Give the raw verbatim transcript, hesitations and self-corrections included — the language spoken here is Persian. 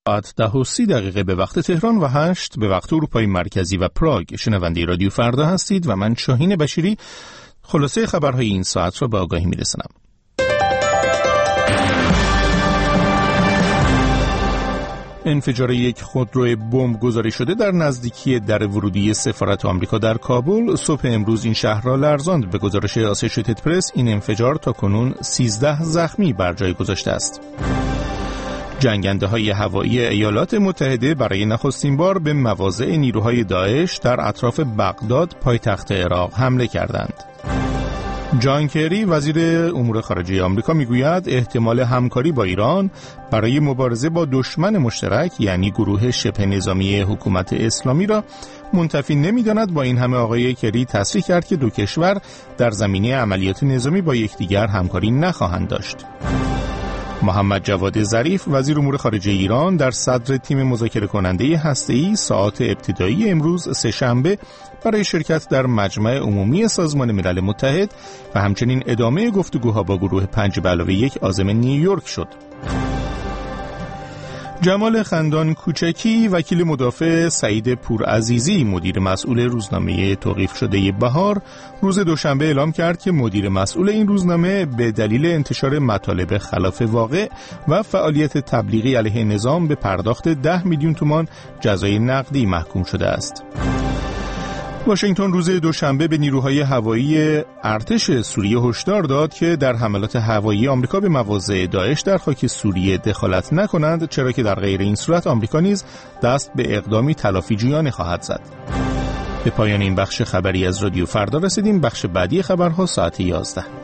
ساعت ده و سی دقیقه به وقت تهران و هشت به وقت اروپای مرکزی و پراگ. شنونده رادیو فردا هستید و من شاهین بشیری خلاصه خبرهای این ساعت را به آگاهی میرسانم. انفجار یک خودرو بمب گذاری شده در نزدیکی در ورودی سفارت آمریکا در کابل صبح امروز این شهر را لرزاند. به گزارش آسوشیتد پرس این انفجار تا کنون سیزده زخمی بر جای گذاشته است. جنگنده های هوایی ایالات متحده برای نخستین بار به مواضع نیروهای داعش در اطراف بغداد پایتخت عراق حمله کردند. جان کری وزیر امور خارجه آمریکا میگوید احتمال همکاری با ایران برای مبارزه با دشمن مشترک یعنی گروه شبه نظامی حکومت اسلامی را منتفی نمی‌داند. با این همه آقای کری تصریح کرد که دو کشور در زمینه عملیات نظامی با یکدیگر همکاری نخواهند داشت. محمد جواد ظریف وزیر امور خارجه ایران در صدر تیم مذاکره کننده هسته‌ای ساعات ابتدایی امروز سه‌شنبه برای شرکت در مجمع عمومی سازمان ملل متحد و همچنین ادامه گفتگوها با گروه پنج به علاوه یک عازم نیویورک شد. جمال خندان کوچکی وکیل مدافع سعید پورعزیزی مدیر مسئول روزنامه توقیف شده بهار روز دوشنبه اعلام کرد که مدیر مسئول این روزنامه به دلیل انتشار مطالب خلاف واقع و فعالیت تبلیغی علیه نظام به پرداخت ده میلیون تومان جزای نقدی محکوم شده است. واشنگتن روز دوشنبه به نیروهای هوایی ارتش سوریه هشدار داد که در حملات هوایی آمریکا به مواضع داعش در خاک سوریه دخالت نکنند، چرا که در غیر این صورت آمریکا نیز دست به اقدامی تلافی جویانه خواهد زد. به پایان این بخش خبری از رادیو فردا رسیدیم. بخش بعدی خبرها ساعت یازده.